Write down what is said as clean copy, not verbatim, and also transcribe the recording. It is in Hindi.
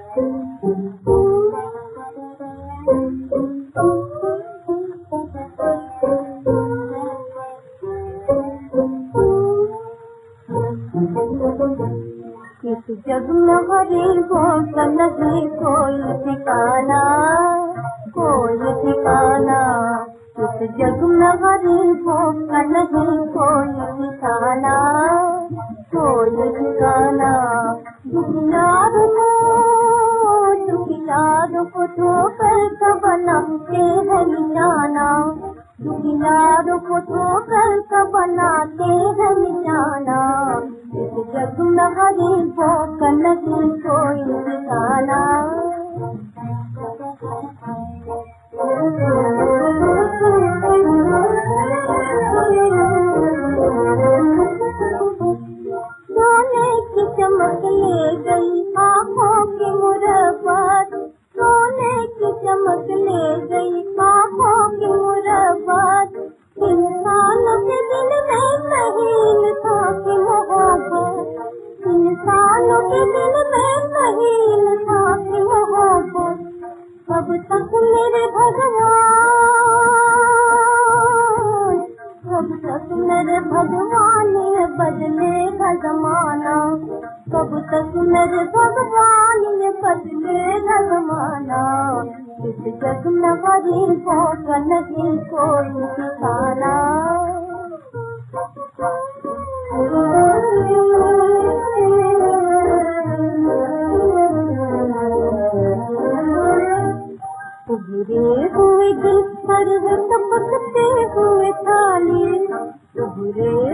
इस जग में गरीबों का नहीं कोई ठिकाना, कोई ठिकाना। इस जग में गरीबों का नहीं कोई ठिकाना, कोई ठिकाना। दुखियारों को ठोकर का बनाते हैं निशाना, दुखियारों को ठोकर का बनाते हैं निशाना। इस जग में गरीबों का नहीं कोई ठिकाना। सोने की चमक ले गई आँखों की मुरब्बत, सोने की चमक ले गई आँखों की मुरब्बत। इंसानों के दिल में कहीं था कि मोहब्बत, इंसानों के दिल में कहीं था कि मोहब्बत। कब तक मेरे भगवान, कब तक मेरे भगवान ये बदलेगा जमाना, कब तक मेरे भगवान ये बदलेगा जमाना। इस जग में गरीबों का नहीं कोई ठिकाना। उभरे हुए दिल पर टपकते हुए थाली, उभरे